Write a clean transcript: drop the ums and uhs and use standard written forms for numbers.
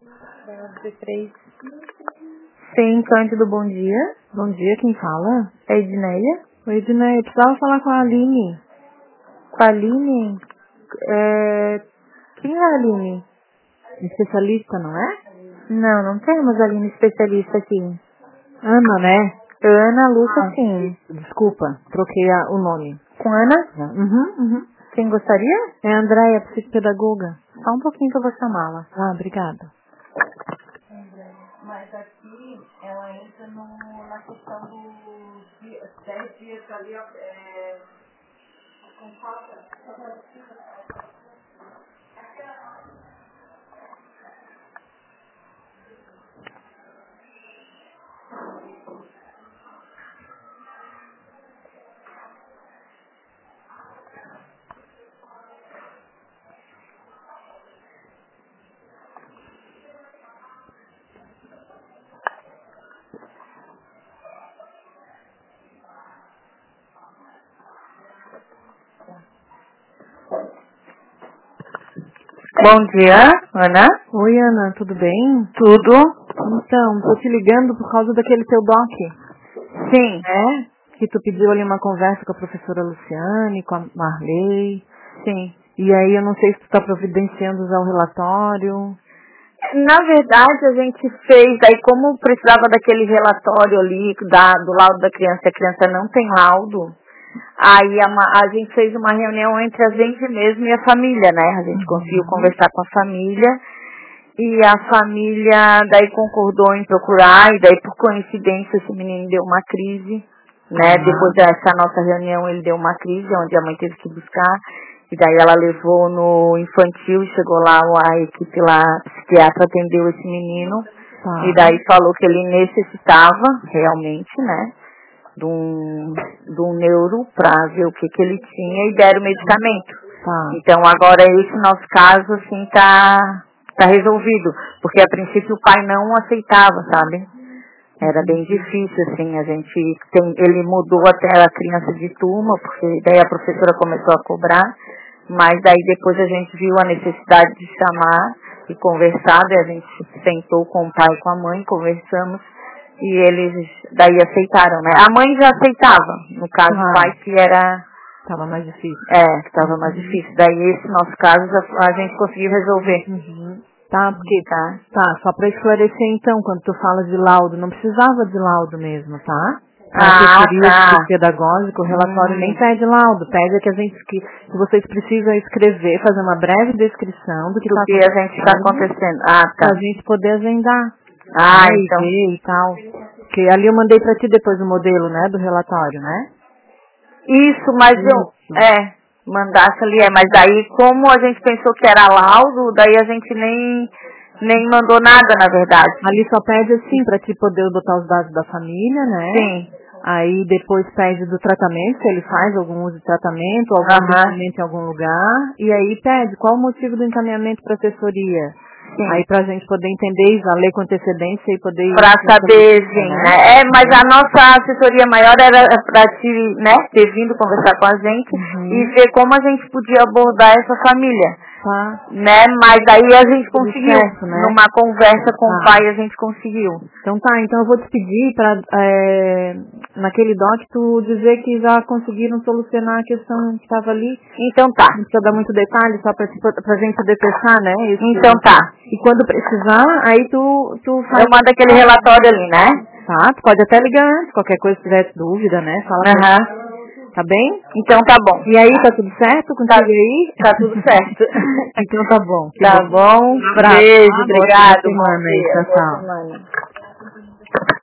três. Sim, Cândido, bom dia. Bom dia, quem fala? É Edneia? Oi, Edneia, eu precisava falar com a Aline. Com a Aline? Quem é a Aline? Especialista, não é? Não temos Aline especialista aqui. Ana, né? Ana Lúcia, sim. Desculpa, troquei o nome. Com Ana? Uhum. Quem gostaria? É a Andréia, psicopedagoga. Só um pouquinho que eu vou chamá-la. Obrigada. Mas aqui ela entra na questão dos 10 dias ali, com falta. Bom dia, Ana. Oi, Ana, tudo bem? Tudo? Então, tô te ligando por causa daquele teu doc. Sim. Que tu pediu ali uma conversa com a professora Luciane, com a Marley. Sim. E aí eu não sei se tu tá providenciando usar o relatório. Na verdade, a gente fez, aí como precisava daquele relatório ali, do laudo da criança, e a criança não tem laudo, aí a gente fez uma reunião entre a gente mesmo e a família, né? A gente conseguiu conversar com a família, e a família daí concordou em procurar, e daí por coincidência esse menino deu uma crise, né? Depois dessa nossa reunião ele deu uma crise, onde a mãe teve que buscar. E daí ela levou no infantil, chegou lá, a equipe lá, psiquiatra atendeu esse menino. E daí falou que ele necessitava, realmente, né, de um neuro pra ver o que ele tinha e deram medicamento. Então agora esse nosso caso, assim, tá resolvido. Porque a princípio o pai não aceitava, sabe? Era bem difícil, assim, ele mudou até a criança de turma, porque daí a professora começou a cobrar, mas daí depois a gente viu a necessidade de chamar e conversar, daí a gente sentou com o pai e com a mãe, conversamos, e eles daí aceitaram, né? A mãe já aceitava, no caso o pai que era... Tava mais difícil. Que tava mais difícil. Daí esse nosso caso a gente conseguiu resolver. Tá, porque só para esclarecer então, quando tu fala de laudo, não precisava de laudo mesmo, tá? A assessoria pedagógica, o relatório nem pede laudo, pede que vocês precisam escrever, fazer uma breve descrição do que a gente está acontecendo. Pra gente poder agendar. Então. E tal. Porque ali eu mandei pra ti depois o modelo, né, do relatório, né? Isso, mas mandasse ali, mas daí como a gente pensou que era laudo, daí a gente nem mandou nada, na verdade. Ali só pede assim, pra te poder botar os dados da família, né? Sim. Aí depois pede do tratamento, se ele faz algum uso de tratamento, algum tratamento em algum lugar, e aí pede qual o motivo do encaminhamento para assessoria. Sim. Aí pra gente poder entender e já ler com antecedência e poder... Pra saber, sim, né? Mas a nossa assessoria maior era pra te, né, ter vindo conversar com a gente e ver como a gente podia abordar essa família. Né? Mas aí a gente conseguiu, né? Numa conversa com o pai a gente conseguiu. Então então eu vou te pedir pra, naquele doc, tu dizer que já conseguiram solucionar a questão que estava ali. Então tá. Não precisa dar muito detalhe, só pra gente poder fechar, né? Então tá. E quando precisar, aí tu faz... Eu mando aquele relatório ali, né? Tá, tu pode até ligar antes, qualquer coisa, se tiver dúvida, né? Fala. Tá bem? Então tá bom. E aí, tá tudo certo contigo aí? Tá tudo certo. Então tá bom. Tá bom. Um abraço. Beijo, obrigado. Boa semana aí, tchau.